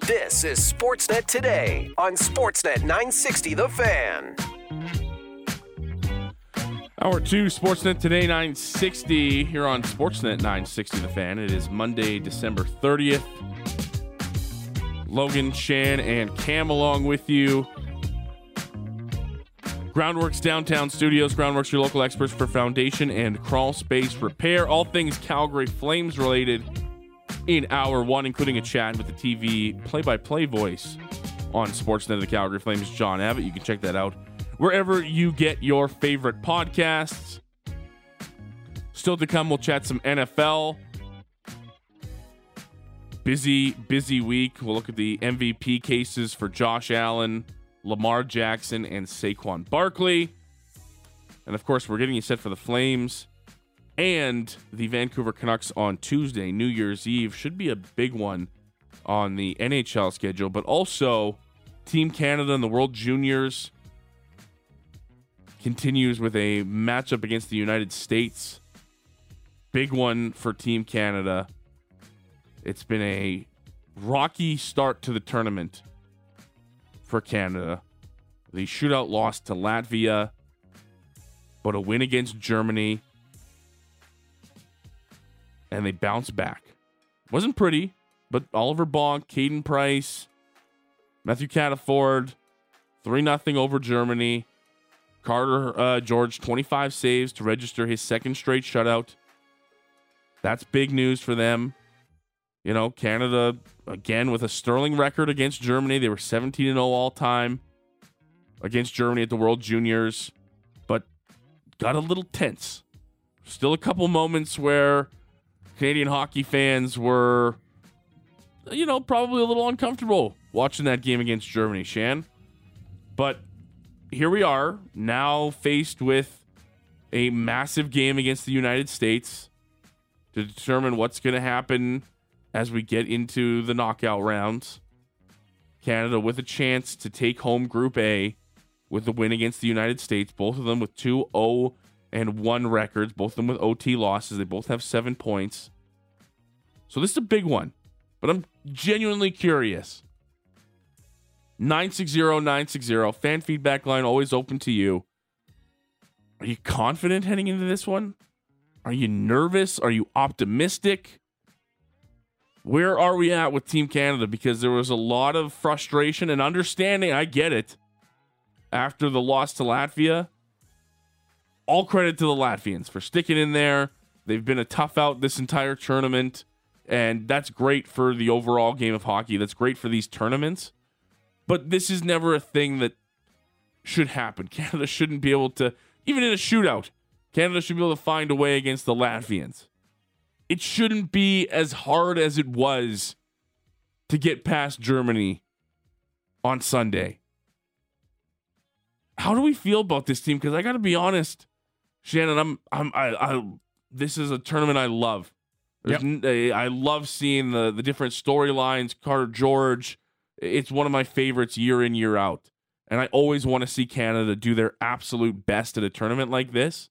This is Sportsnet Today on Sportsnet 960 The Fan. Hour 2, Sportsnet Today 960 here on Sportsnet 960 The Fan. It is Monday, December 30th. Logan, Shan, and Cam along with you. Groundworks Downtown Studios. Groundworks, your local experts for foundation and crawl space repair. All things Calgary Flames related in Hour 1, including a chat with the TV play-by-play voice on Sportsnet of the Calgary Flames, John Abbott. You can check that out wherever you get your favorite podcasts. Still to come, we'll chat some NFL. Busy week. We'll look at the MVP cases for Josh Allen, Lamar Jackson, and Saquon Barkley. And of course, we're getting you set for the Flames and the Vancouver Canucks on Tuesday, New Year's Eve. Should be a big one on the NHL schedule, but also Team Canada and the World Juniors continues with a matchup against the United States. Big one for Team Canada. It's been a rocky start to the tournament for Canada. The shootout loss to Latvia, but a win against Germany. And they bounced back. Wasn't pretty, but Oliver Bonk, Caden Price, Matthew Cataford, 3-0 over Germany. Carter George, 25 saves to register his second straight shutout. That's big news for them. You know, Canada, again, with a sterling record against Germany. They were 17-0 all time against Germany at the World Juniors, but got a little tense. Still a couple moments where Canadian hockey fans were, you know, probably a little uncomfortable watching that game against Germany, Shan. But here we are, now faced with a massive game against the United States to determine what's going to happen as we get into the knockout rounds. Canada with a chance to take home Group A with the win against the United States, both of them with 2-0-1 records, both of them with OT losses. They both have 7 points. So this is a big one, but I'm genuinely curious. 960-960, fan feedback line always open to you. Are you confident heading into this one? Are you nervous? Are you optimistic? Where are we at with Team Canada? Because there was a lot of frustration and understanding. I get it. After the loss to Latvia, all credit to the Latvians for sticking in there. They've been a tough out this entire tournament, and that's great for the overall game of hockey. That's great for these tournaments. But this is never a thing that should happen. Canada shouldn't be able to, even in a shootout, Canada should be able to find a way against the Latvians. It shouldn't be as hard as it was to get past Germany on Sunday. How do we feel about this team? Because I got to be honest, Shannon, this is a tournament I love. Yep. I love seeing the different storylines. Carter George, it's one of my favorites year in, year out. And I always want to see Canada do their absolute best at a tournament like this.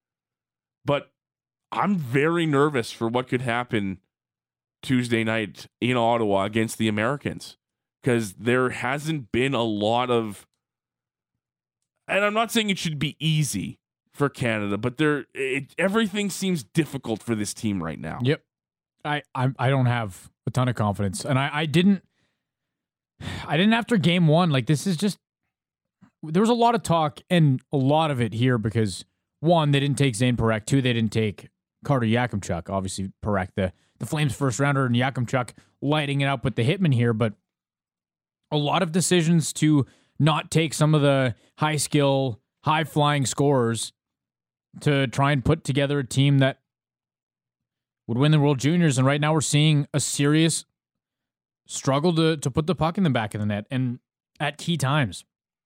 But I'm very nervous for what could happen Tuesday night in Ottawa against the Americans, because there hasn't been a lot of, and I'm not saying it should be easy for Canada, but everything seems difficult for this team right now. Yep. I don't have a ton of confidence, and I didn't after game one. Like, this is just, there was a lot of talk, and a lot of it here because, one, they didn't take Zane Parekh. Two, they didn't take Carter Yakimchuk. Obviously, Parekh, the Flames first rounder, and Yakimchuk lighting it up with the hitman here. But a lot of decisions to not take some of the high skill, high flying scorers to try and put together a team that would win the World Juniors. And right now we're seeing a serious struggle to put the puck in the back of the net and at key times.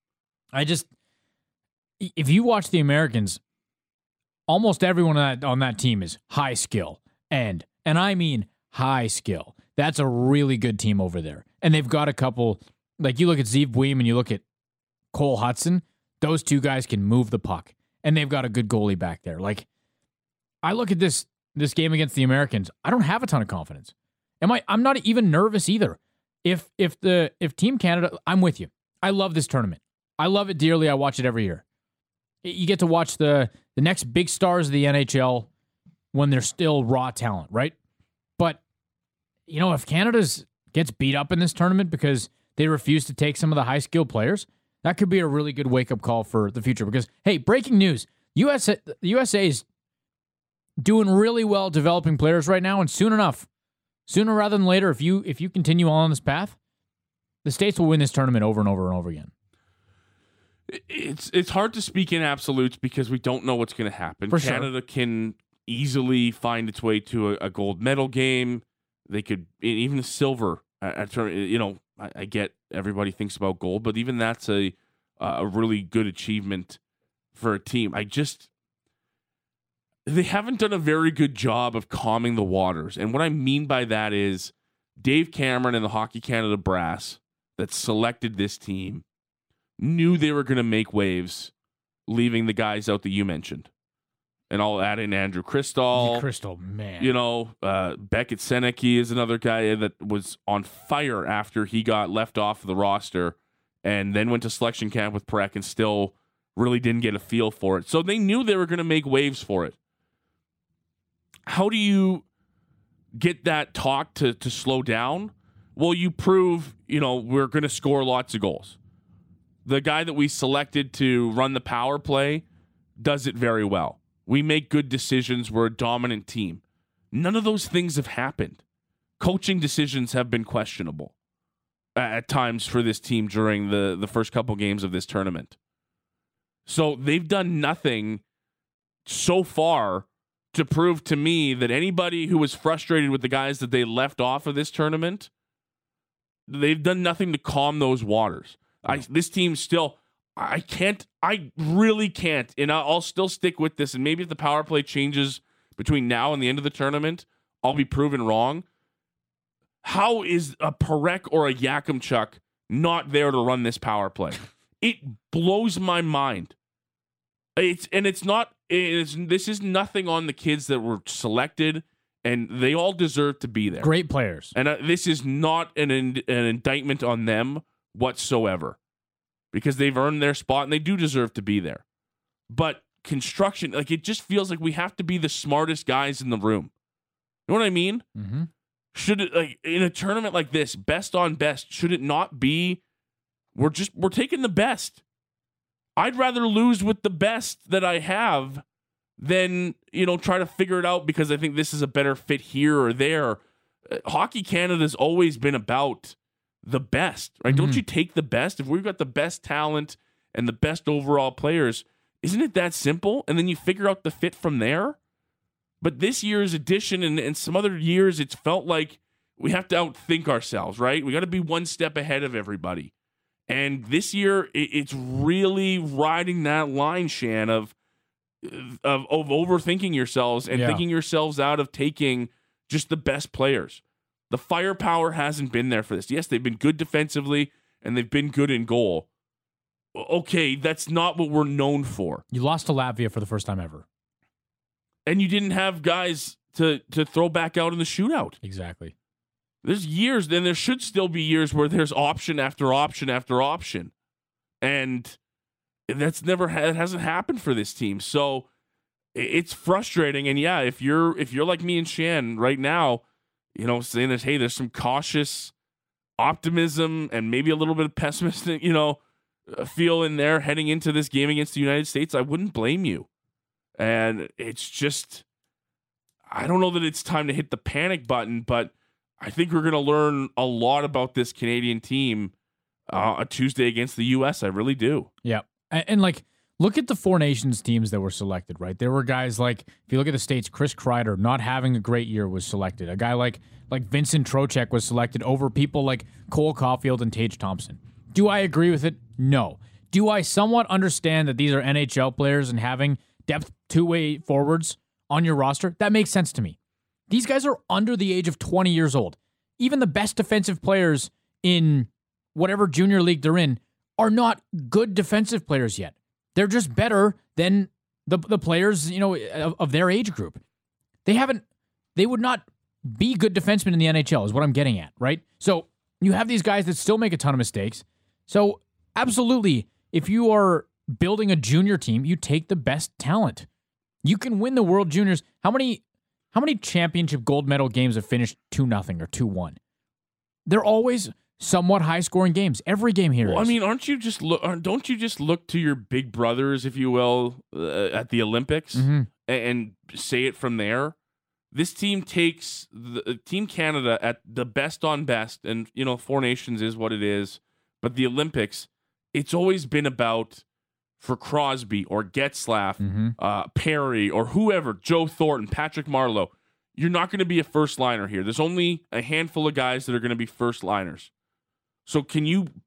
If you watch the Americans, almost everyone on that team is high skill. And I mean high skill. That's a really good team over there. And they've got a couple, like you look at Zeev Buim and you look at Cole Hudson, those two guys can move the puck. And they've got a good goalie back there. Like, I look at this game against the Americans, I don't have a ton of confidence. I'm not even nervous either. if Team Canada, I'm with you. I love this tournament. I love it dearly. I watch it every year. You get to watch the next big stars of the NHL when they're still raw talent, right? But, if Canada gets beat up in this tournament because they refuse to take some of the high-skilled players, that could be a really good wake-up call for the future. Because, hey, breaking news, the USA is doing really well developing players right now, and sooner rather than later, if you continue on this path, the States will win this tournament over and over and over again. It's hard to speak in absolutes because we don't know what's going to happen. For Canada sure. can easily find its way to a gold medal game. They could even a silver. I get everybody thinks about gold, but even that's a really good achievement for a team. They haven't done a very good job of calming the waters, and what I mean by that is Dave Cameron and the Hockey Canada brass that selected this team knew they were going to make waves, leaving the guys out that you mentioned. And I'll add in Andrew Cristall. Cristall, man. Beckett Senecki is another guy that was on fire after he got left off the roster and then went to selection camp with Perek and still really didn't get a feel for it. So they knew they were going to make waves for it. How do you get that talk to slow down? Well, you prove, we're going to score lots of goals. The guy that we selected to run the power play does it very well. We make good decisions. We're a dominant team. None of those things have happened. Coaching decisions have been questionable at times for this team during the first couple games of this tournament. So they've done nothing so far to prove to me that anybody who was frustrated with the guys that they left off of this tournament, they've done nothing to calm those waters. This team still, I really can't, and I'll still stick with this, and maybe if the power play changes between now and the end of the tournament, I'll be proven wrong. How is a Perek or a Yakimchuk not there to run this power play? It blows my mind. This is nothing on the kids that were selected, and they all deserve to be there. Great players. And this is not an indictment on them whatsoever, because they've earned their spot and they do deserve to be there. But construction, it just feels like we have to be the smartest guys in the room. You know what I mean? Mm-hmm. Should it, in a tournament like this, best on best, should it not be we're taking the best? I'd rather lose with the best that I have than, try to figure it out because I think this is a better fit here or there. Hockey Canada's always been about the best, right? Mm-hmm. Don't you take the best? If we've got the best talent and the best overall players, isn't it that simple? And then you figure out the fit from there. But this year's edition and some other years, it's felt like we have to outthink ourselves, right? We got to be one step ahead of everybody. And this year, it's really riding that line, Shan, of overthinking yourselves and thinking yourselves out of taking just the best players. The firepower hasn't been there for this. Yes, they've been good defensively, and they've been good in goal. Okay, that's not what we're known for. You lost to Latvia for the first time ever. And you didn't have guys to throw back out in the shootout. Exactly. There's years, and there should still be years where there's option after option after option. And it hasn't happened for this team. So it's frustrating. And yeah, if you're like me and Shan right now, saying that, hey, there's some cautious optimism and maybe a little bit of pessimistic, feel in there heading into this game against the United States, I wouldn't blame you. And it's just, I don't know that it's time to hit the panic button, but I think we're going to learn a lot about this Canadian team a Tuesday against the U.S. I really do. Yeah. And look at the Four Nations teams that were selected, right? There were guys like, if you look at the States, Chris Kreider, not having a great year, was selected. A guy like Vincent Trocheck was selected over people like Cole Caulfield and Tage Thompson. Do I agree with it? No. Do I somewhat understand that these are NHL players and having depth two-way forwards on your roster? That makes sense to me. These guys are under the age of 20 years old. Even the best defensive players in whatever junior league they're in are not good defensive players yet. They're just better than the players, of their age group. They would not be good defensemen in the NHL is what I'm getting at, right? So You have these guys that still make a ton of mistakes. So, absolutely, if you are building a junior team, you take the best talent. You can win the World Juniors. How many championship gold medal games have finished 2-0 or 2-1? They're always somewhat high-scoring games. Every game here. Well, I mean, don't you just look to your big brothers, if you will, at the Olympics and say it from there? This team takes Team Canada at the best on best, and Four Nations is what it is. But the Olympics, it's always been about, for Crosby or Getzlaf, Perry or whoever, Joe Thornton, Patrick Marleau, you're not going to be a first liner here. There's only a handful of guys that are going to be first liners. So can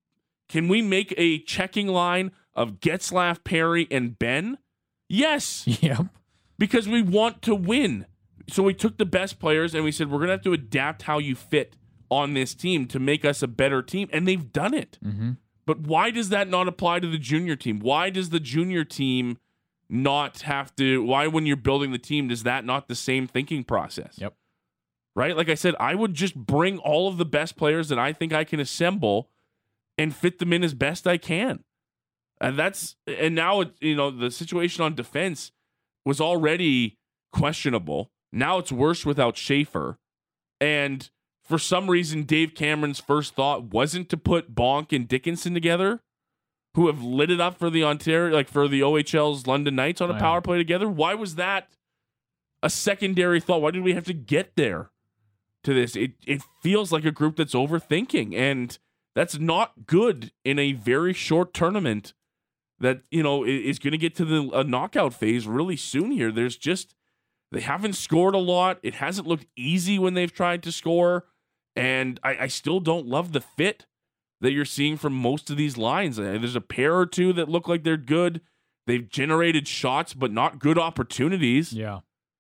we make a checking line of Getzlaf, Perry, and Ben? Yes. Yep. Because we want to win. So we took the best players and we said, we're going to have to adapt how you fit on this team to make us a better team. And they've done it. But why does that not apply to the junior team? Why does the junior team not have to, why when you're building the team, is that not the same thinking process? Yep. Right? Like I said, I would just bring all of the best players that I think I can assemble and fit them in as best I can. And now the situation on defense was already questionable. Now it's worse without Schaefer. And for some reason, Dave Cameron's first thought wasn't to put Bonk and Dickinson together, who have lit it up for the for the OHL's London Knights on a power play together. Why was that a secondary thought? Why did we have to get there to this? It feels like a group that's overthinking, and that's not good in a very short tournament that, is going to get to a knockout phase really soon here. They haven't scored a lot. It hasn't looked easy when they've tried to score. And I still don't love the fit that you're seeing from most of these lines. There's a pair or two that look like they're good. They've generated shots, but not good opportunities. Yeah.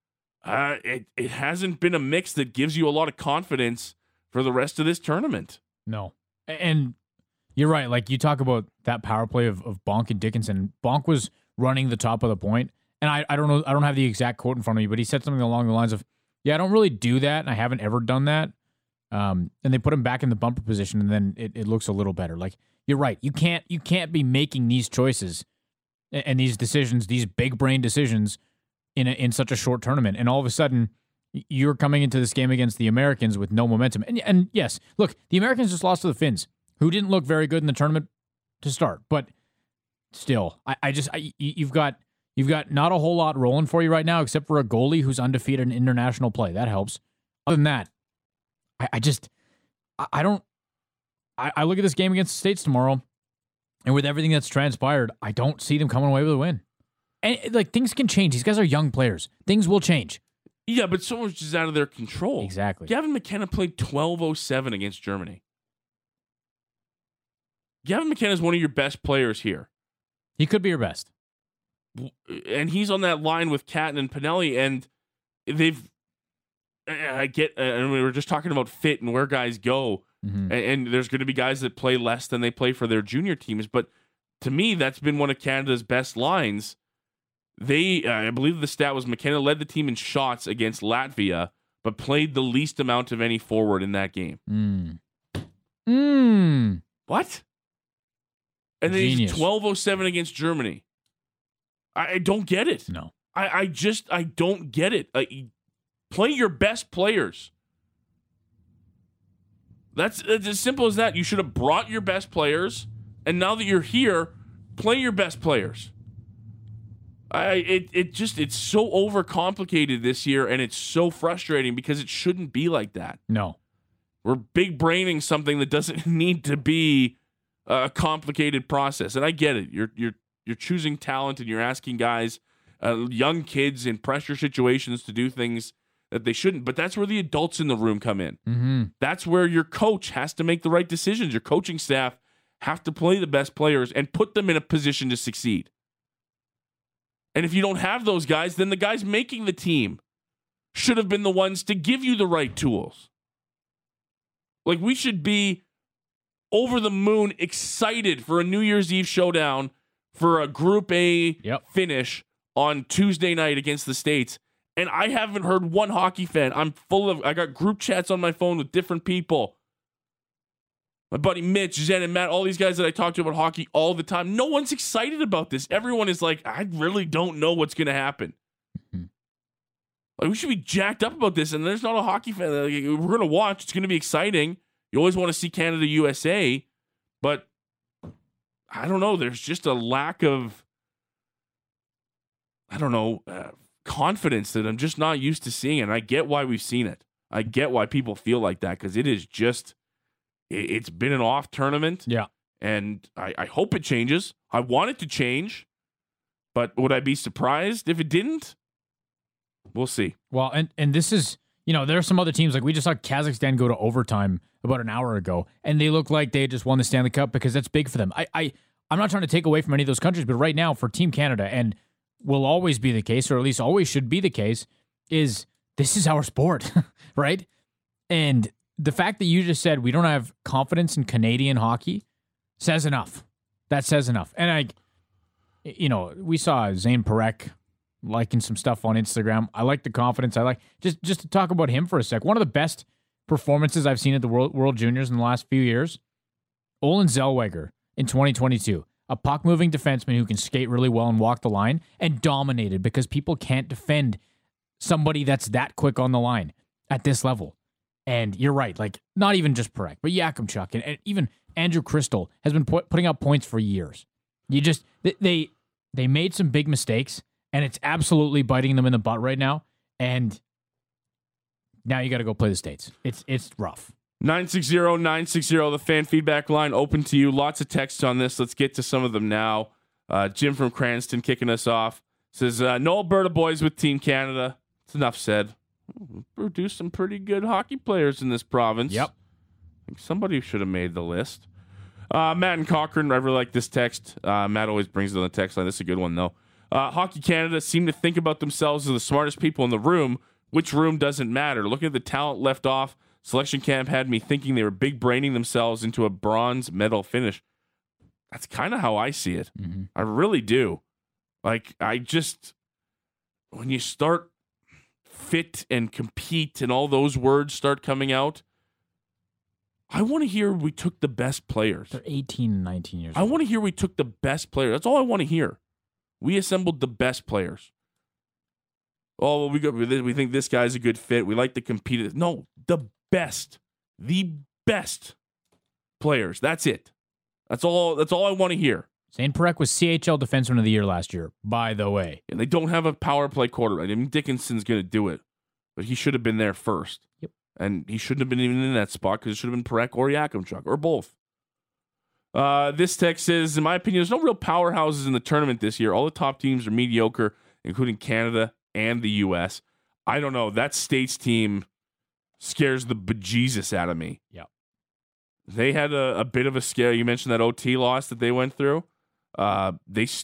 It hasn't been a mix that gives you a lot of confidence for the rest of this tournament. No. And you're right. Like, you talk about that power play of Bonk and Dickinson. Bonk was running the top of the point. And I don't know, I don't have the exact quote in front of me, but he said something along the lines of, I don't really do that, and I haven't ever done that. And they put him back in the bumper position, and then it looks a little better. Like, you're right. You can't be making these choices and these decisions, these big brain decisions in such a short tournament. And all of a sudden, you're coming into this game against the Americans with no momentum. And yes, look, the Americans just lost to the Finns, who didn't look very good in the tournament to start. But still, you've got not a whole lot rolling for you right now, except for a goalie who's undefeated in international play. That helps. Other than that, I look at this game against the States tomorrow, and with everything that's transpired, I don't see them coming away with a win. And things can change. These guys are young players. Things will change. Yeah, but so much is out of their control. Exactly. Gavin McKenna played 12:07 against Germany. Gavin McKenna is one of your best players here. He could be your best. And he's on that line with Catton and Pinelli, and and we were just talking about fit and where guys go, and there's going to be guys that play less than they play for their junior teams, but to me, that's been one of Canada's best lines. I believe the stat was McKenna led the team in shots against Latvia, but played the least amount of any forward in that game. What? And then he's 12:07 against Germany. I don't get it. No. I don't get it. Play your best players. That's as simple as that. You should have brought your best players, and now that you're here, play your best players. It's so overcomplicated this year, and it's so frustrating because it shouldn't be like that. No. We're big braining something that doesn't need to be a complicated process. And I get it. You're choosing talent, and you're asking guys, young kids in pressure situations to do things that they shouldn't. But that's where the adults in the room come in. That's where your coach has to make the right decisions. Your coaching staff have to play the best players and put them in a position to succeed. And if you don't have those guys, then the guys making the team should have been the ones to give you the right tools. Like, we should be over the moon excited for a New Year's Eve showdown for a Group A finish on Tuesday night against the States. And I haven't heard one hockey fan. I got group chats on my phone with different people My buddy Mitch, Zen, and Matt, all these guys that I talk to about hockey all the time, no one's excited about this. Everyone is like, I really don't know what's going to happen. Like, we should be jacked up about this, and there's not a hockey fan. Like, we're going to watch. It's going to be exciting. You always want to see Canada, USA, but I don't know. There's just a lack of, confidence that I'm just not used to seeing. And I get why we've seen it. I get why people feel like that, because it is just, it's been an off tournament. Yeah. And I hope it changes. I want it to change, but would I be surprised if it didn't? We'll see. Well, and this is, there are some other teams, like we just saw Kazakhstan go to overtime about an hour ago, and they look like they just won the Stanley Cup because that's big for them. I'm not trying to take away from any of those countries, but right now for Team Canada, and will always be the case, or at least always should be the case, is this is our sport, right? And the fact that you just said we don't have confidence in Canadian hockey says enough. That says enough. And we saw Zane Parekh liking some stuff on Instagram. I like the confidence. I like just to talk about him for a sec. One of the best performances I've seen at the World Juniors in the last few years, Olin Zellweger in 2022, a puck-moving defenseman who can skate really well and walk the line, and dominated because people can't defend somebody that's that quick on the line at this level. And you're right, like not even just Parekh, but Yakimchuk and even Andrew Crystal has been putting up points for years. They made some big mistakes, and it's absolutely biting them in the butt right now. And now you got to go play the States. It's rough. 960-960, the fan feedback line open to you. Lots of texts on this. Let's get to some of them now. Jim from Cranston kicking us off. Says, no Alberta boys with Team Canada. It's enough said. Produced some pretty good hockey players in this province. Yep. I think somebody should have made the list. Matt and Cochran, I really like this text. Matt always brings it on the text line. This is a good one, though. Hockey Canada seem to think about themselves as the smartest people in the room. Which room doesn't matter? Looking at the talent left off, selection camp had me thinking they were big braining themselves into a bronze medal finish. That's kind of how I see it. Mm-hmm. I really do. Like, when you start fit and compete and all those words start coming out, I want to hear we took the best players. They're 18 and 19 years old. I want to hear we took the best players. That's all I want to hear. We assembled the best players. Oh, well, we think this guy's a good fit. We like to compete. No, the best players. That's it. That's all I want to hear. Zane Parekh was CHL Defenseman of the Year last year, by the way. And they don't have a power play quarterback. I mean, Dickinson's going to do it, but he should have been there first. Yep. And he shouldn't have been even in that spot because it should have been Parekh or Yakimchuk or both. This text says, in my opinion, there's no real powerhouses in the tournament this year. All the top teams are mediocre, including Canada and the U.S. I don't know. That States team scares the bejesus out of me. Yeah. They had a bit of a scare. You mentioned that OT loss that they went through. The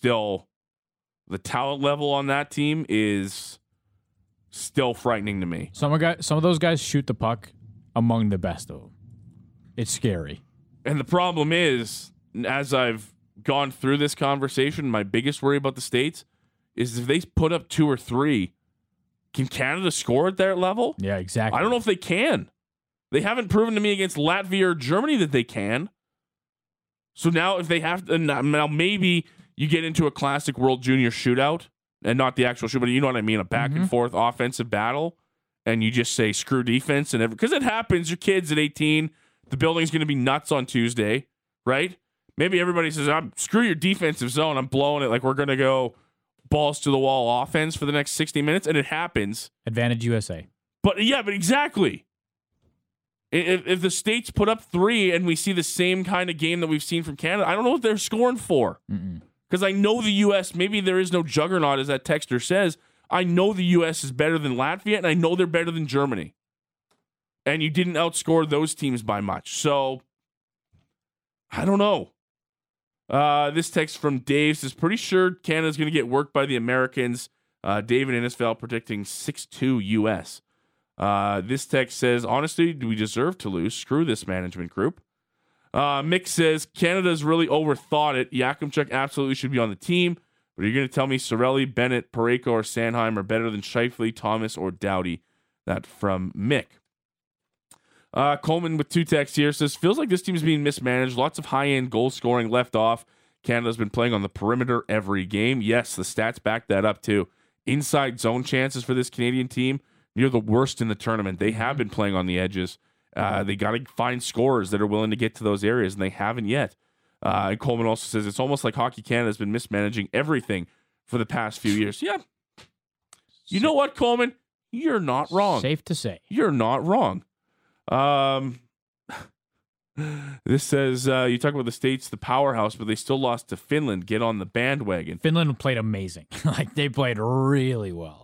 talent level on that team is still frightening to me. Some of those guys shoot the puck among the best of them. It's scary. And the problem is, as I've gone through this conversation, my biggest worry about the States is if they put up 2 or 3, can Canada score at that level? Yeah, exactly. I don't know if they can. They haven't proven to me against Latvia or Germany that they can. So now if they have to, now maybe you get into a classic World Junior shootout and not the actual shoot, but you know what I mean, a back and forth offensive battle, and you just say screw defense and because it happens. Your kids at 18, the building's going to be nuts on Tuesday, right? Maybe everybody says, screw your defensive zone. I'm blowing it. Like we're going to go balls to the wall offense for the next 60 minutes, and it happens. Advantage USA. But exactly. If the States put up 3 and we see the same kind of game that we've seen from Canada, I don't know what they're scoring for. Because I know the U.S., maybe there is no juggernaut, as that texter says. I know the U.S. is better than Latvia, and I know they're better than Germany. And you didn't outscore those teams by much. So, I don't know. This text from Dave says, pretty sure Canada's going to get worked by the Americans. David Innisfeld predicting 6-2 U.S. This text says, honestly, do we deserve to lose? Screw this management group. Mick says, Canada's really overthought it. Yakimchuk absolutely should be on the team. But you're going to tell me Sorelli, Bennett, Parayko, or Sanheim are better than Scheifele, Thomas, or Doughty? That from Mick. Coleman with 2 texts here says, feels like this team's being mismanaged. Lots of high-end goal scoring left off. Canada's been playing on the perimeter every game. Yes, the stats back that up too. Inside zone chances for this Canadian team, near the worst in the tournament. They have been playing on the edges. They got to find scorers that are willing to get to those areas, and they haven't yet. And Coleman also says, it's almost like Hockey Canada has been mismanaging everything for the past few years. Yeah. You know what, Coleman? You're not wrong. Safe to say. You're not wrong. This says, you talk about the States, the powerhouse, but they still lost to Finland. Get on the bandwagon. Finland played amazing. Like, they played really well.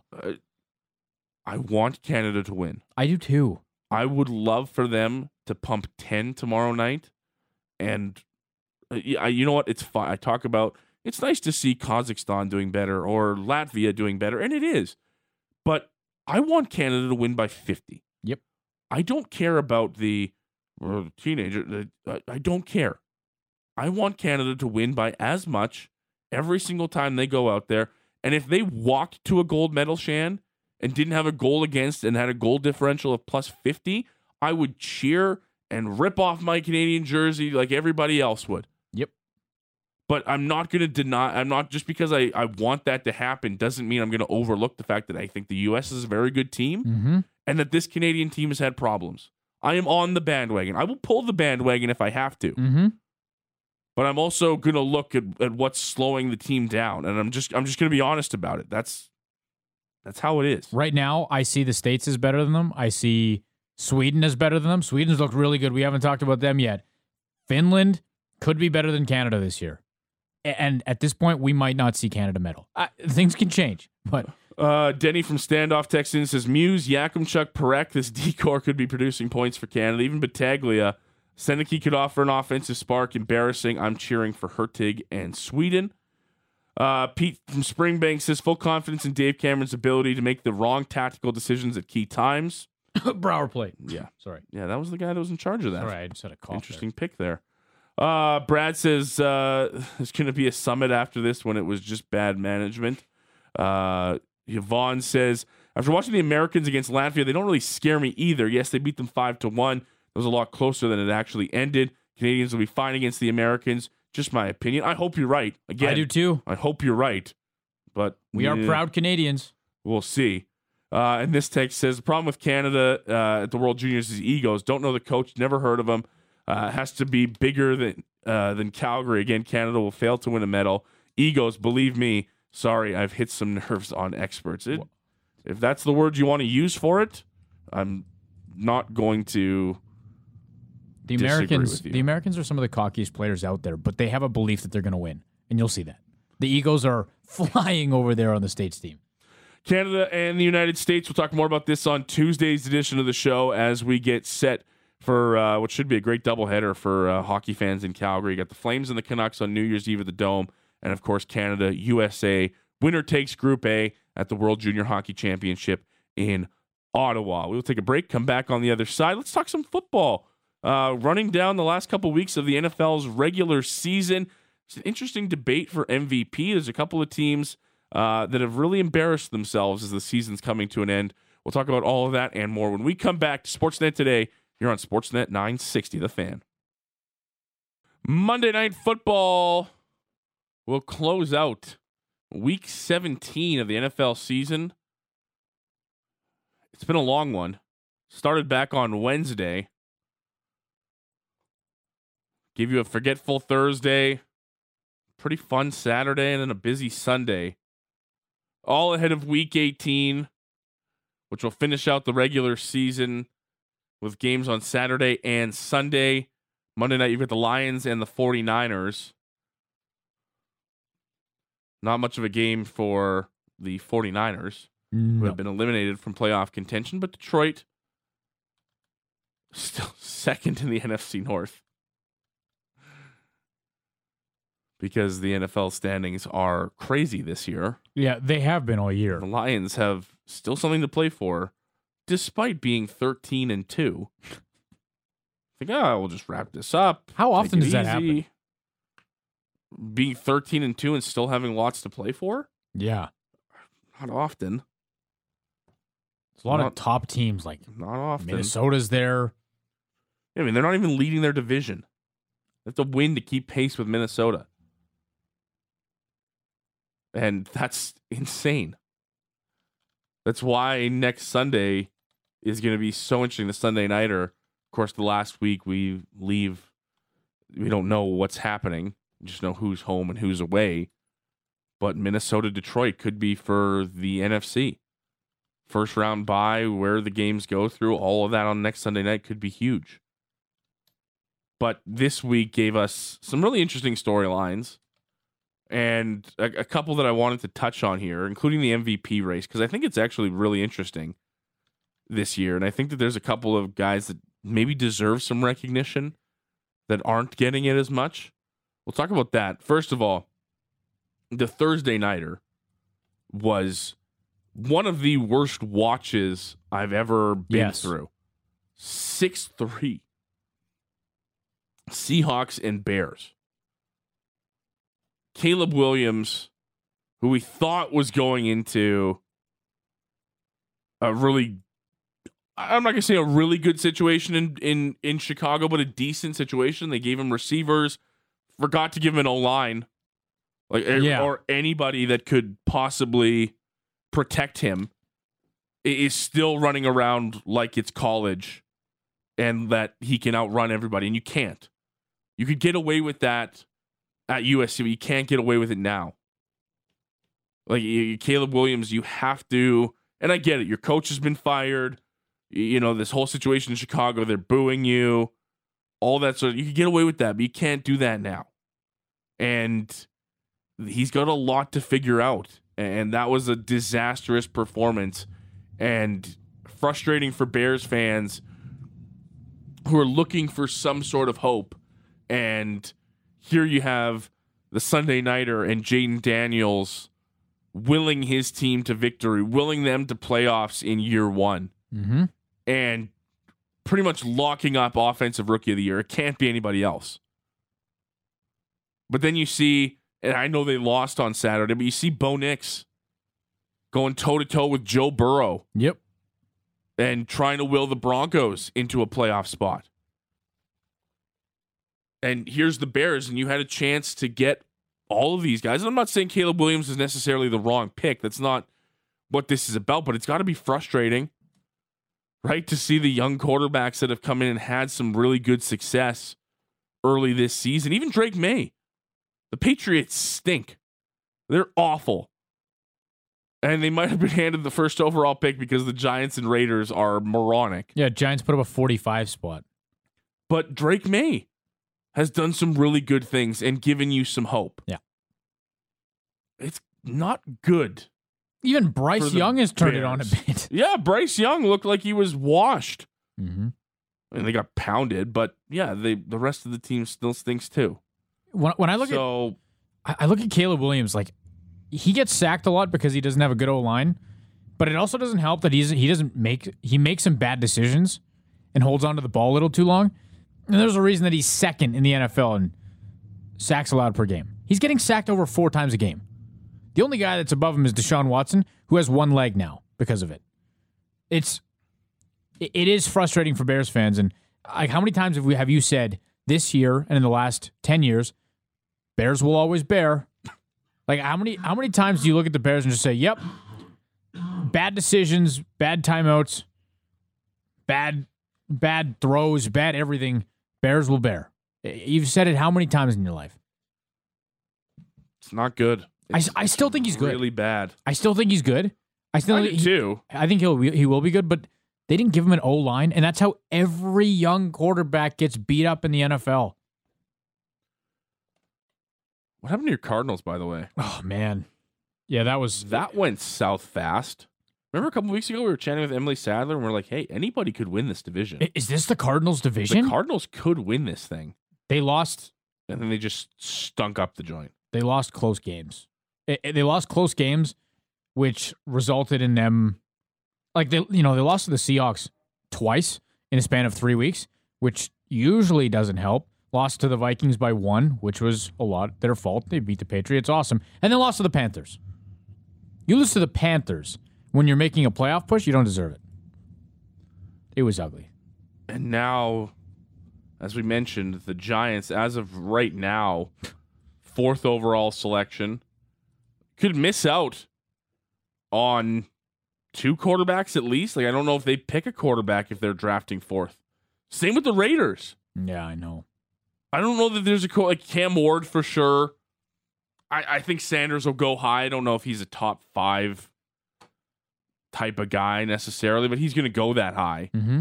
I want Canada to win. I do too. I would love for them to pump 10 tomorrow night. And you know what? It's fine. I talk about, it's nice to see Kazakhstan doing better or Latvia doing better, and it is. But I want Canada to win by 50. Yep. I don't care about the teenager. I don't care. I want Canada to win by as much every single time they go out there. And if they walked to a gold medal, Shan, and didn't have a goal against and had a goal differential of plus 50, I would cheer and rip off my Canadian jersey like everybody else would. Yep. But I'm not going to deny, just because I want that to happen doesn't mean I'm going to overlook the fact that I think the U.S. is a very good team and that this Canadian team has had problems. I am on the bandwagon. I will pull the bandwagon if I have to. But I'm also going to look at what's slowing the team down, and I'm just going to be honest about it. That's how it is. Right now, I see the States as better than them. I see Sweden as better than them. Sweden's looked really good. We haven't talked about them yet. Finland could be better than Canada this year. And at this point, we might not see Canada medal. Things can change, but... Denny from Standoff Texan says, Muse, Yakimchuk, Parekh, this decor could be producing points for Canada. Even Battaglia. Seneki could offer an offensive spark. Embarrassing. I'm cheering for Hurtig and Sweden. Pete from Springbank says, full confidence in Dave Cameron's ability to make the wrong tactical decisions at key times. Brower plate. Yeah. Sorry. Yeah, that was the guy that was in charge of that. Sorry, I just had a cough. Interesting pick there. Brad says there's going to be a summit after this when it was just bad management. Yvonne says, after watching the Americans against Latvia, they don't really scare me either. Yes, they beat them 5-1. It was a lot closer than it actually ended. Canadians will be fine against the Americans. Just my opinion. I hope you're right. Again, I do too. I hope you're right. But we are proud Canadians. We'll see. And this text says, the problem with Canada at the World Juniors is egos. Don't know the coach. Never heard of him. Has to be bigger than Calgary. Again, Canada will fail to win a medal. Egos, believe me. Sorry, I've hit some nerves on experts. If that's the word you want to use for it, I'm not going to disagree with you. The Americans are some of the cockiest players out there, but they have a belief that they're going to win, and you'll see that. The Eagles are flying over there on the States team. Canada and the United States. We'll talk more about this on Tuesday's edition of the show as we get set for what should be a great doubleheader for hockey fans in Calgary. You got the Flames and the Canucks on New Year's Eve at the Dome. And, of course, Canada, USA. Winner takes Group A at the World Junior Hockey Championship in Ottawa. We will take a break, come back on the other side. Let's talk some football. Running down the last couple weeks of the NFL's regular season. It's an interesting debate for MVP. There's a couple of teams that have really embarrassed themselves as the season's coming to an end. We'll talk about all of that and more when we come back to Sportsnet Today. You're on Sportsnet 960, The Fan. Monday Night Football will close out Week 17 of the NFL season. It's been a long one. Started back on Wednesday. Gave you a forgetful Thursday, pretty fun Saturday, and then a busy Sunday. All ahead of Week 18, which will finish out the regular season with games on Saturday and Sunday. Monday night, you've got the Lions and the 49ers. Not much of a game for the 49ers, who have been eliminated from playoff contention, but Detroit still second in the NFC North because the NFL standings are crazy this year. Yeah, they have been all year. The Lions have still something to play for, despite being 13-2. Think, we'll just wrap this up. How often does that happen? Being 13-2 and still having lots to play for? Yeah. Not often. There's a lot of top teams like not often. Minnesota's there. I mean, they're not even leading their division. They have to win to keep pace with Minnesota. And that's insane. That's why next Sunday is going to be so interesting. The Sunday Nighter. Of course, the last week we leave. We don't know what's happening. We just know who's home and who's away. But Minnesota-Detroit could be for the NFC. First round bye, where the games go through, all of that on next Sunday night could be huge. But this week gave us some really interesting storylines and a couple that I wanted to touch on here, including the MVP race, because I think it's actually really interesting this year. And I think that there's a couple of guys that maybe deserve some recognition that aren't getting it as much. We'll talk about that. First of all, the Thursday Nighter was one of the worst watches I've ever been through. 6-3. Seahawks and Bears. Caleb Williams, who we thought was going into a really, I'm not going to say a really good situation in Chicago, but a decent situation. They gave him receivers, forgot to give him an O-line, or anybody that could possibly protect him, is still running around like it's college and that he can outrun everybody, and you can't. You could get away with that at USC, but you can't get away with it now. Like, Caleb Williams, you have to, and I get it, your coach has been fired, you know, this whole situation in Chicago, they're booing you, all that sort of, you can get away with that, but you can't do that now. And he's got a lot to figure out, and that was a disastrous performance, and frustrating for Bears fans who are looking for some sort of hope. And here you have the Sunday Nighter and Jaden Daniels willing his team to victory, willing them to playoffs in year one, and pretty much locking up Offensive Rookie of the Year. It can't be anybody else. But then you see, and I know they lost on Saturday, but you see Bo Nix going toe-to-toe with Joe Burrow. Yep. And trying to will the Broncos into a playoff spot. And here's the Bears, and you had a chance to get all of these guys. And I'm not saying Caleb Williams is necessarily the wrong pick. That's not what this is about, but it's got to be frustrating, right, to see the young quarterbacks that have come in and had some really good success early this season. Even Drake May. The Patriots stink. They're awful. And they might have been handed the first overall pick because the Giants and Raiders are moronic. Yeah, Giants put up a 45 spot. But Drake May has done some really good things and given you some hope. Yeah. It's not good. Even Bryce Young has turned it on a bit. Yeah, Bryce Young looked like he was washed. Mm-hmm. And they got pounded, but yeah, the rest of the team still stinks too. When I look I look at Caleb Williams, like, he gets sacked a lot because he doesn't have a good O-line, but it also doesn't help that he makes some bad decisions and holds onto the ball a little too long. And there's a reason that he's second in the NFL in sacks allowed per game. He's getting sacked over 4 times a game. The only guy that's above him is Deshaun Watson, who has one leg now because of it. It is frustrating for Bears fans. And like, how many times have you said this year and in the last 10 years, Bears will always bear? Like, how many times do you look at the Bears and just say, yep, bad decisions, bad timeouts, bad throws, bad everything, Bears will bear? You've said it how many times in your life? It's not good. I still think he's good. Really bad. I still think he's good. I do too. I think he will be good, but they didn't give him an O-line, and that's how every young quarterback gets beat up in the NFL. What happened to your Cardinals, by the way? Oh, man. Yeah, that went south fast. Remember a couple weeks ago we were chatting with Emily Sadler, and we're like, hey, anybody could win this division. Is this the Cardinals division? The Cardinals could win this thing. They lost. And then they just stunk up the joint. They lost close games. They lost close games, which resulted in them, like, they lost to the Seahawks twice in a span of 3 weeks, which usually doesn't help. Lost to the Vikings by 1, which was a lot their fault. They beat the Patriots, awesome. And then lost to the Panthers. You lose to the Panthers when you're making a playoff push, you don't deserve it. It was ugly. And now as we mentioned, the Giants, as of right now, 4th overall selection, could miss out on 2 quarterbacks at least. Like, I don't know if they pick a quarterback if they're drafting 4th. Same with the Raiders. Yeah, I know. I don't know that there's like Cam Ward for sure. I think Sanders will go high. I don't know if he's a top 5 type of guy necessarily, but he's going to go that high. Mm-hmm.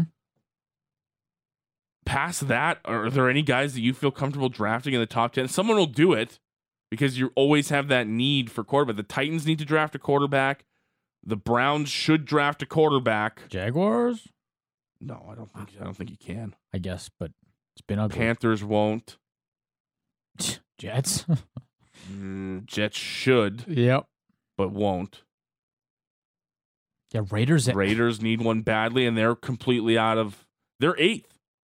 Past that, are there any guys that you feel comfortable drafting in the top 10? Someone will do it because you always have that need for quarterback. The Titans need to draft a quarterback. The Browns should draft a quarterback. Jaguars? No, I don't think you can. I guess, but it's been ugly. Panthers won't. Jets? Jets should, Yep. but won't. Yeah, Raiders need one badly, and they're completely out of. They're 8th.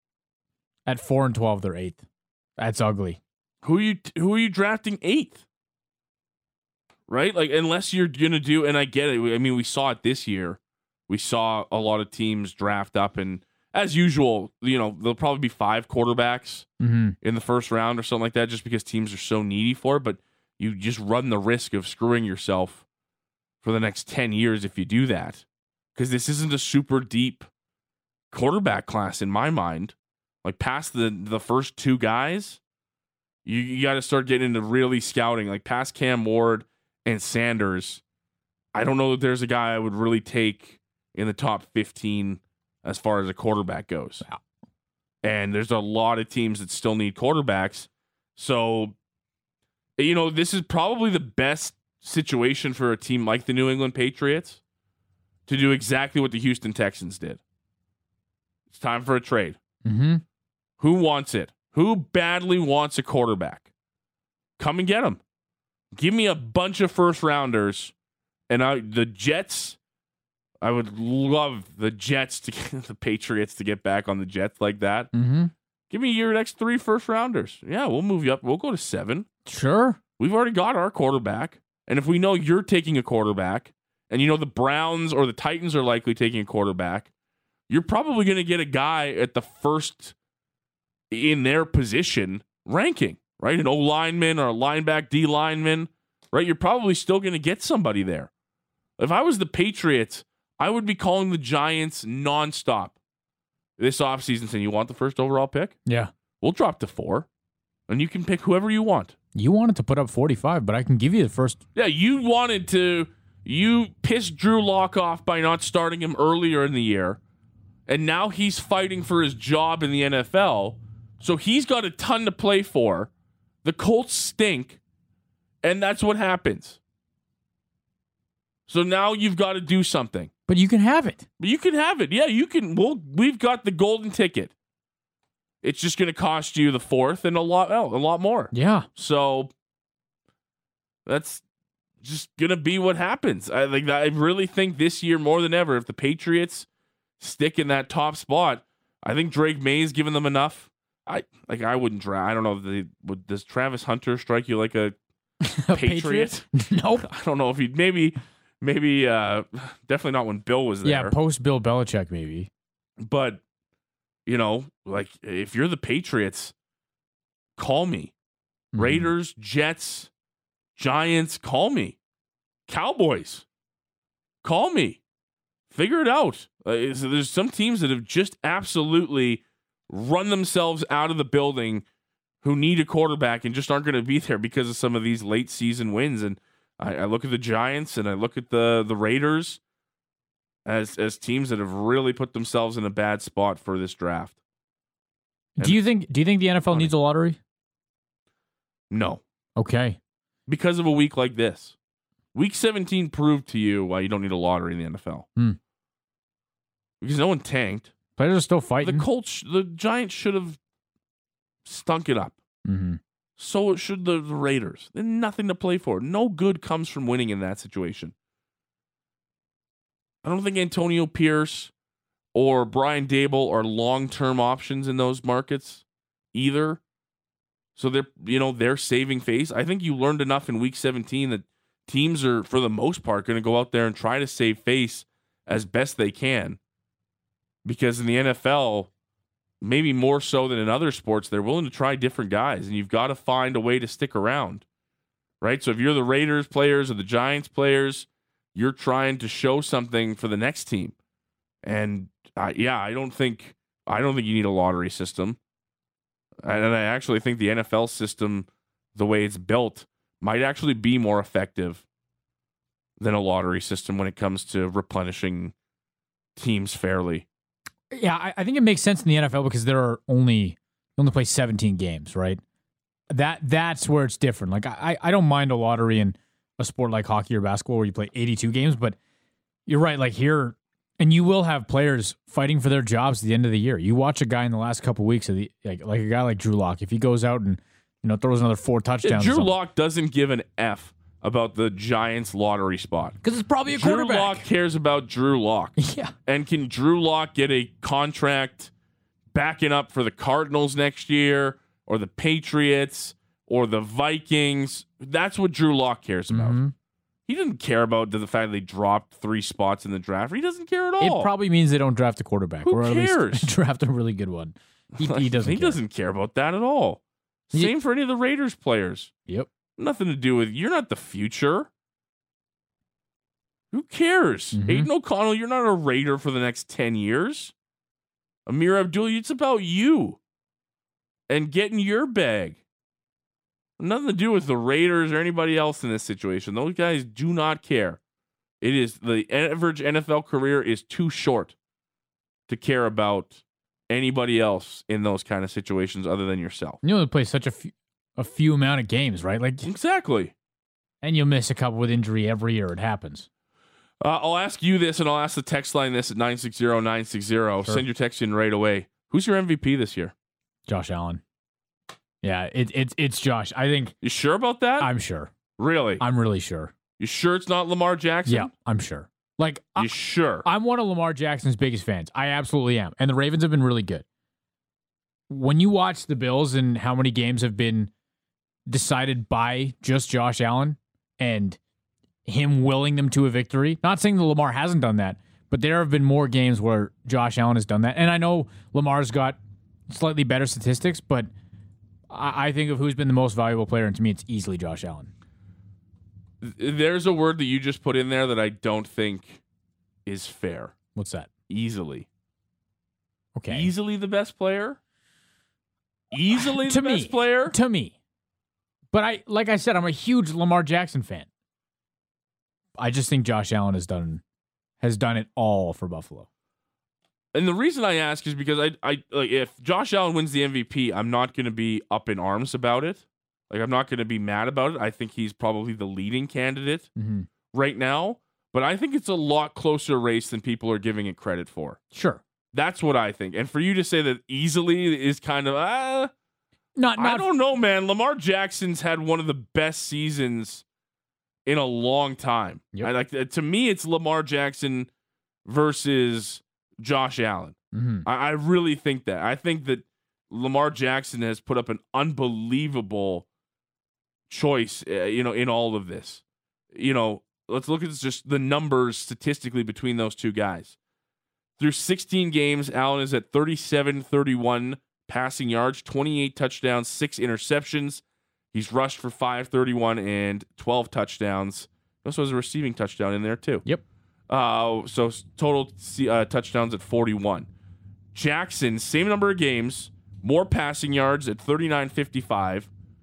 at 4-12. They're 8th. That's ugly. Who are you drafting 8th? Right? Like, unless you're gonna do, and I get it. I mean, we saw it this year. We saw a lot of teams draft up, and as usual, there'll probably be 5 quarterbacks in the first round or something like that, just because teams are so needy for it. But you just run the risk of screwing yourself for the next 10 years if you do that, because this isn't a super deep quarterback class in my mind. Like, past the first 2 guys, you got to start getting into really scouting. Like, past Cam Ward and Sanders, I don't know that there's a guy I would really take in the top 15 as far as a quarterback goes. Wow. And there's a lot of teams that still need quarterbacks. So, this is probably the best situation for a team like the New England Patriots to do exactly what the Houston Texans did. It's time for a trade. Mm-hmm. Who wants it? Who badly wants a quarterback? Come and get him. Give me a bunch of first rounders, and the Jets. I would love the Jets to get the Patriots to get back on the Jets like that. Mm-hmm. Give me your next 3 first rounders. Yeah, we'll move you up. We'll go to 7. Sure. We've already got our quarterback, and if we know you're taking a quarterback, and the Browns or the Titans are likely taking a quarterback, you're probably going to get a guy at the first in their position ranking, right? An O lineman or a linebacker, D lineman, right? You're probably still going to get somebody there. If I was the Patriots, I would be calling the Giants nonstop this offseason saying, you want the first overall pick? Yeah. We'll drop to 4, and you can pick whoever you want. You wanted to put up 45, but I can give you the first. Yeah, you pissed Drew Lock off by not starting him earlier in the year, and now he's fighting for his job in the NFL. So he's got a ton to play for. The Colts stink, and that's what happens. So now you've got to do something. But you can have it. But you can have it. Yeah, you can. We've got the golden ticket. It's just going to cost you the 4th and a lot more. Yeah. So that's just going to be what happens. I really think this year more than ever, if the Patriots stick in that top spot, I think Drake May's given them enough. I wouldn't draft. I don't know if does Travis Hunter strike you like a Patriot? Nope. I don't know if he maybe definitely not when Bill was there. Yeah, post Bill Belichick maybe. But if you're the Patriots, call me. Mm-hmm. Raiders, Jets, Giants, call me. Cowboys, call me. Figure it out. There's some teams that have just absolutely run themselves out of the building who need a quarterback and just aren't going to be there because of some of these late season wins. And I look at the Giants and I look at the Raiders as teams that have really put themselves in a bad spot for this draft. Do you think the NFL needs a lottery? No. Okay. Because of a week like this. Week 17 proved to you why you don't need a lottery in the NFL. Because no one tanked. Players are still fighting. The Giants should have stunk it up. Mm-hmm. So should the Raiders. There's nothing to play for. No good comes from winning in that situation. I don't think Antonio Pierce or Brian Dable are long-term options in those markets either. So they're saving face. I think you learned enough in Week 17 that teams are, for the most part, going to go out there and try to save face as best they can. Because in the NFL, maybe more so than in other sports, they're willing to try different guys, and you've got to find a way to stick around, right? So if you're the Raiders players or the Giants players, you're trying to show something for the next team. And I don't think you need a lottery system. And I actually think the NFL system, the way it's built, might actually be more effective than a lottery system when it comes to replenishing teams fairly. Yeah, I think it makes sense in the NFL because you only play 17 games, right? That's where it's different. Like I don't mind a lottery in a sport like hockey or basketball where you play 82 games, but you're right. Like here, and you will have players fighting for their jobs at the end of the year. You watch a guy in the last couple of weeks, like a guy like Drew Lock, if he goes out and throws another 4 touchdowns. Drew Lock doesn't give an F about the Giants lottery spot because it's probably a quarterback. Drew Lock cares about Drew Lock. Yeah, and can Drew Lock get a contract backing up for the Cardinals next year, or the Patriots, or the Vikings? That's what Drew Lock cares about. Mm-hmm. He doesn't care about the fact they dropped 3 spots in the draft. He doesn't care at all. It probably means they don't draft a quarterback. Who or at cares? least draft a really good one. He doesn't. He doesn't care about that at all. Same for any of the Raiders players. Yep. Nothing to do with, you're not the future. Who cares? Mm-hmm. Aiden O'Connell, you're not a Raider for the next 10 years. Amir Abdul, it's about you and getting your bag. Nothing to do with the Raiders or anybody else in this situation. Those guys do not care. It is, the average NFL career is too short to care about anybody else in those kind of situations other than yourself. You only play such a few amount of games, right? Like exactly. And you'll miss a couple with injury every year. It happens. I'll ask you this, and I'll ask the text line this at 960-960. Sure. Send your text in right away. Who's your MVP this year? Josh Allen. Yeah, it's Josh. I think. You sure about that? I'm sure. Really? I'm really sure. You sure it's not Lamar Jackson? Yeah, I'm sure. Like, you sure? I'm one of Lamar Jackson's biggest fans. I absolutely am. And the Ravens have been really good. When you watch the Bills and how many games have been decided by just Josh Allen and him willing them to a victory, not saying that Lamar hasn't done that, but there have been more games where Josh Allen has done that. And I know Lamar's got slightly better statistics, but I think of who's been the most valuable player, and to me, it's easily Josh Allen. There's a word that you just put in there that I don't think is fair. What's that? Easily. Okay. Easily the best player? Easily the best player? To me. But like I said, I'm a huge Lamar Jackson fan. I just think Josh Allen has done it all for Buffalo. And the reason I ask is because I like, if Josh Allen wins the MVP, I'm not going to be up in arms about it. Like, I'm not going to be mad about it. I think he's probably the leading candidate right now. But I think it's a lot closer race than people are giving it credit for. Sure. That's what I think. And for you to say that easily is kind of, I don't know, man. Lamar Jackson's had one of the best seasons in a long time. Yep. To me, it's Lamar Jackson versus Josh Allen. Mm-hmm. I really think that. I think that Lamar Jackson has put up an unbelievable choice, in all of this. Let's look at just the numbers statistically between those two guys. Through 16 games, Allen is at 37-31 passing yards, 28 touchdowns, 6 interceptions. He's rushed for 531 and 12 touchdowns. He also has a receiving touchdown in there too. Yep. So total touchdowns at 41. Jackson, same number of games, more passing yards at 39-55,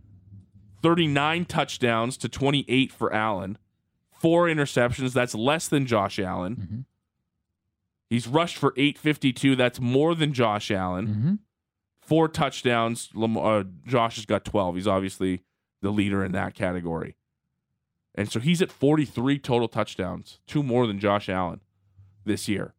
39 touchdowns to 28 for Allen, 4 interceptions. That's less than Josh Allen. Mm-hmm. He's rushed for 852. That's more than Josh Allen. Mm-hmm. 4 touchdowns. Josh has got 12. He's obviously the leader in that category. And so he's at 43 total touchdowns, 2 more than Josh Allen this year.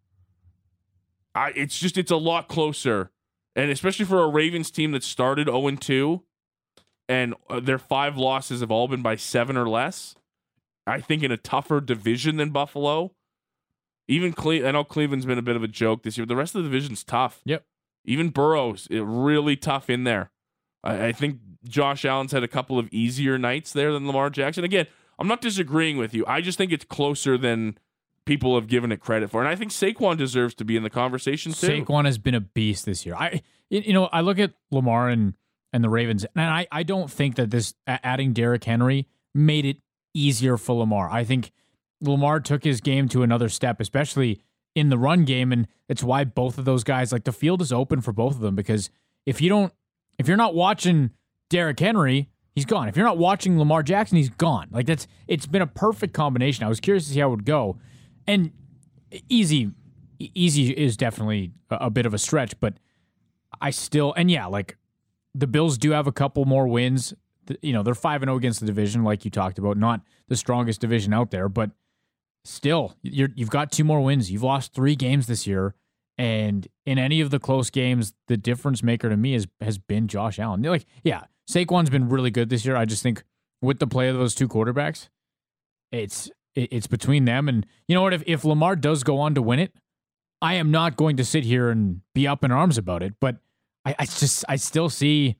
It's a lot closer. And especially for a Ravens team that started 0-2 and their 5 losses have all been by 7 or less. I think in a tougher division than Buffalo. Even I know Cleveland's been a bit of a joke this year. The rest of the division's tough. Yep. Even Burrow's really tough in there. I think Josh Allen's had a couple of easier nights there than Lamar Jackson. Again, I'm not disagreeing with you. I just think it's closer than people have given it credit for. And I think Saquon deserves to be in the conversation too. Saquon has been a beast this year. I look at Lamar and the Ravens, and I don't think that this adding Derrick Henry made it easier for Lamar. I think Lamar took his game to another step, especially in the run game, and it's why both of those guys, like, the field is open for both of them, because if you're not watching Derrick Henry, he's gone. If you're not watching Lamar Jackson, he's gone. Like, it's been a perfect combination. I was curious to see how it would go. And easy is definitely a bit of a stretch, but I still, and yeah, like, the Bills do have a couple more wins. They're 5-0 against the division, like you talked about, not the strongest division out there, but still, you've got 2 more wins. You've lost 3 games this year, and in any of the close games, the difference maker to me has been Josh Allen. Like, yeah, Saquon's been really good this year. I just think with the play of those 2 quarterbacks, it's between them. And you know what? If Lamar does go on to win it, I am not going to sit here and be up in arms about it. But I still see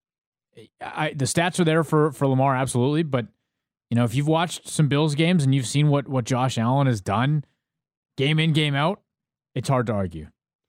the stats are there for Lamar, absolutely. But if you've watched some Bills games and you've seen what Josh Allen has done, game in, game out, it's hard to argue.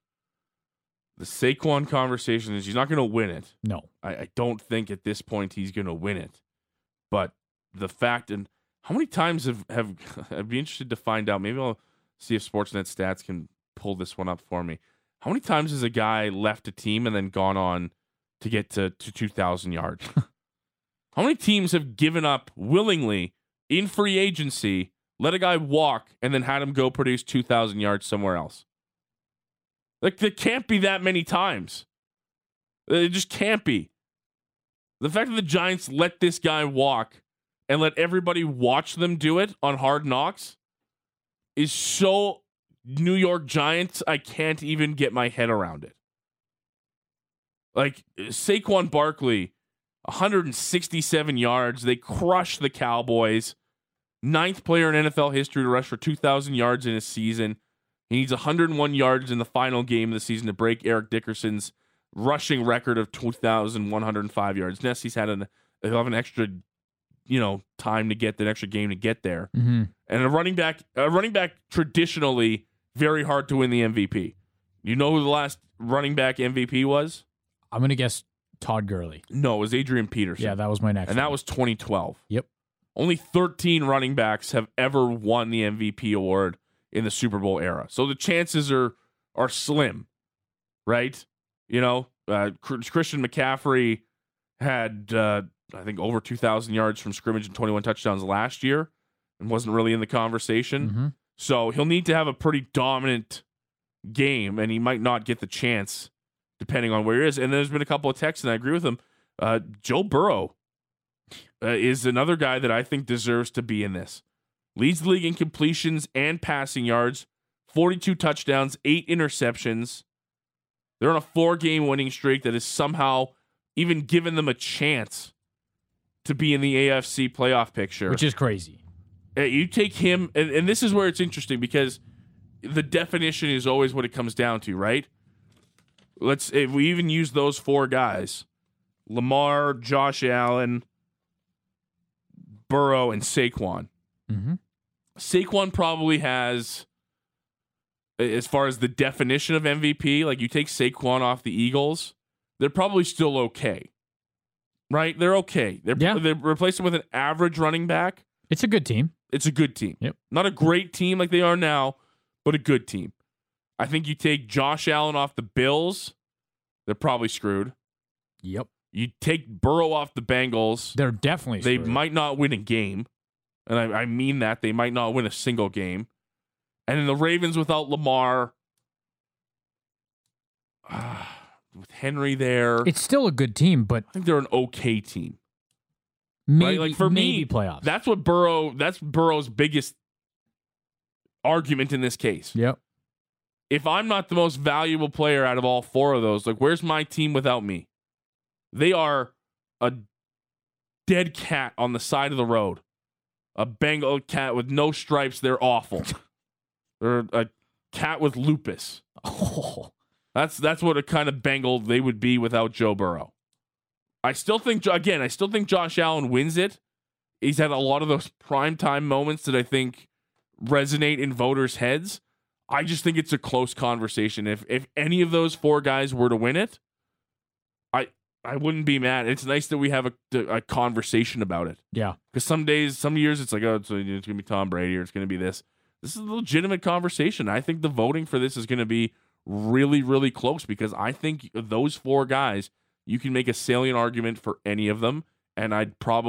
The Saquon conversation is he's not going to win it. No. I don't think at this point he's going to win it. But the fact, and how many times have I'd be interested to find out, maybe I'll see if Sportsnet Stats can pull this one up for me. How many times has a guy left a team and then gone on to get to 2,000 yards? How many teams have given up willingly in free agency, let a guy walk, and then had him go produce 2,000 yards somewhere else? Like, there can't be that many times. It just can't be. The fact that the Giants let this guy walk and let everybody watch them do it on Hard Knocks is so New York Giants, I can't even get my head around it. Like, Saquon Barkley, 167 yards. They crushed the Cowboys. 9th player in NFL history to rush for 2,000 yards in a season. He needs 101 yards in the final game of the season to break Eric Dickerson's rushing record of 2,105 yards. Nessie's had he'll have an extra, time to get the extra game to get there. Mm-hmm. And a running back traditionally very hard to win the MVP. You know who the last running back MVP was? I'm going to guess Todd Gurley. No, it was Adrian Peterson. Yeah, that was my next And one. that was 2012. Yep. Only 13 running backs have ever won the MVP award in the Super Bowl era. So the chances are slim, right? Christian McCaffrey had, I think, over 2,000 yards from scrimmage and 21 touchdowns last year and wasn't really in the conversation. Mm-hmm. So he'll need to have a pretty dominant game, and he might not get the chance depending on where he is. And there's been a couple of texts, and I agree with him. Joe Burrow is another guy that I think deserves to be in this. Leads the league in completions and passing yards, 42 touchdowns, 8 interceptions. They're on a 4-game winning streak that has somehow even given them a chance to be in the AFC playoff picture. Which is crazy. You take him, and this is where it's interesting because the definition is always what it comes down to, right? If we even use those 4 guys, Lamar, Josh Allen, Burrow, and Saquon. Mm-hmm. Saquon probably has, as far as the definition of MVP, like you take Saquon off the Eagles, they're probably still okay. Right? They're okay. They replace him with an average running back. It's a good team. It's a good team. Yep. Not a great team like they are now, but a good team. I think you take Josh Allen off the Bills, they're probably screwed. Yep. You take Burrow off the Bengals, they're definitely they screwed. might not win a game. And I mean that. They might not win a single game. And then the Ravens without Lamar, with Henry there. It's still a good team, but I think they're an okay team. maybe, Right? Like for maybe me, playoffs. that's Burrow's biggest argument in this case. Yep. If I'm not the most valuable player out of all 4 of those, like where's my team without me? They are a dead cat on the side of the road. A Bengal cat with no stripes, they're awful. They're a cat with lupus. Oh. That's what a kind of Bengal they would be without Joe Burrow. I still think Josh Allen wins it. He's had a lot of those primetime moments that I think resonate in voters' heads. I just think it's a close conversation. If any of those 4 guys were to win it, I wouldn't be mad. It's nice that we have a conversation about it. Yeah. Because some years it's like, oh, it's going to be Tom Brady or it's going to be this. This is a legitimate conversation. I think the voting for this is going to be really, really close because I think those 4 guys, you can make a salient argument for any of them, and I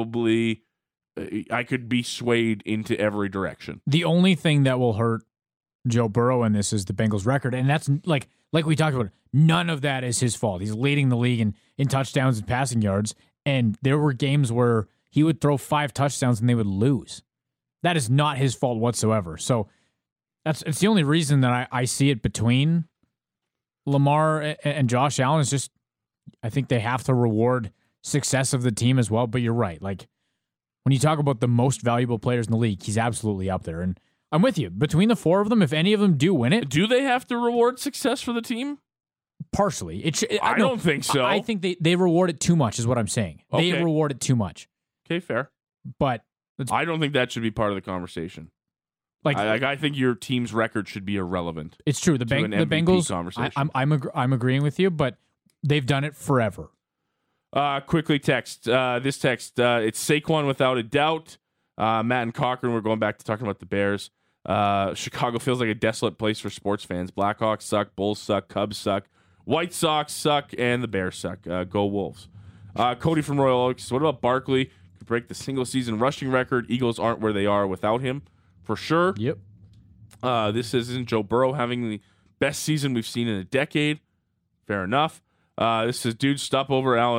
could be swayed into every direction. The only thing that will hurt Joe Burrow in this is the Bengals record, and that's like we talked about, none of that is his fault. He's leading the league in touchdowns and passing yards, and there were games where he would throw 5 touchdowns and they would lose. That is not his fault whatsoever. So it's the only reason that I see it between Lamar and Josh Allen. Is just I think they have to reward success of the team as well. But you're right. Like when you talk about the most valuable players in the league, he's absolutely up there. And I'm with you. Between the 4 of them, if any of them do win it, do they have to reward success for the team? Partially. I don't think so. I think they reward it too much is what I'm saying. Okay. They reward it too much. Okay, fair. But I don't think that should be part of the conversation. I think your team's record should be irrelevant. It's true. The Bengals conversation. I'm agreeing with you, but they've done it forever. Quickly text. This text, it's Saquon without a doubt. Matt and Cochran, we're going back to talking about the Bears. Chicago feels like a desolate place for sports fans. Blackhawks suck, Bulls suck, Cubs suck, White Sox suck, and the Bears suck. Go Wolves. Cody from Royal Oaks. What about Barkley? Could break the single-season rushing record. Eagles aren't where they are without him, for sure. Yep. This isn't Joe Burrow having the best season we've seen in a decade. Fair enough. This says, dude, stop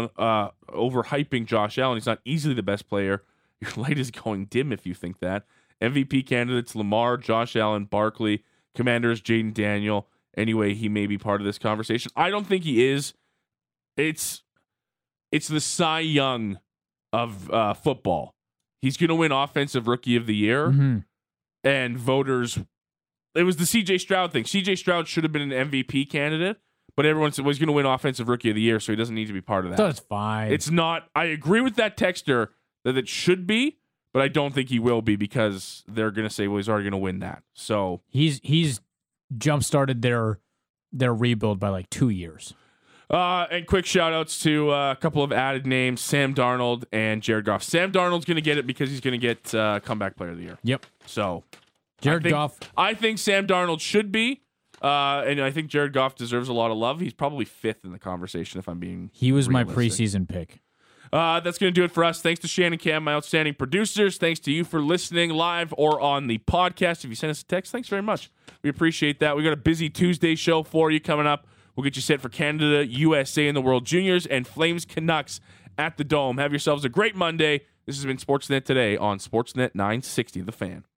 overhyping Josh Allen. He's not easily the best player. Your light is going dim if you think that. MVP candidates, Lamar, Josh Allen, Barkley, Commanders, Jaden Daniel. Anyway, he may be part of this conversation. I don't think he is. It's the Cy Young of football. He's going to win Offensive Rookie of the Year. Mm-hmm. And voters, it was the C.J. Stroud thing. C.J. Stroud should have been an MVP candidate, but everyone said he's going to win Offensive Rookie of the Year, so he doesn't need to be part of that. That's fine. It's not. I agree with that texter that it should be, but I don't think he will be because they're going to say, well, he's already going to win that. So he's jump-started their rebuild by like 2 years. And quick shout-outs to a couple of added names, Sam Darnold and Jared Goff. Sam Darnold's going to get it because he's going to get Comeback Player of the Year. Yep. So Goff. I think Sam Darnold should be, and I think Jared Goff deserves a lot of love. He's probably 5th in the conversation if I'm being He was realistic. my preseason pick. That's going to do it for us. Thanks to Shannon Cam, my outstanding producers. Thanks to you for listening live or on the podcast. If you send us a text, thanks very much. We appreciate that. We got a busy Tuesday show for you coming up. We'll get you set for Canada, USA, and the World Juniors, and Flames Canucks at the Dome. Have yourselves a great Monday. This has been Sportsnet Today on Sportsnet 960, The Fan.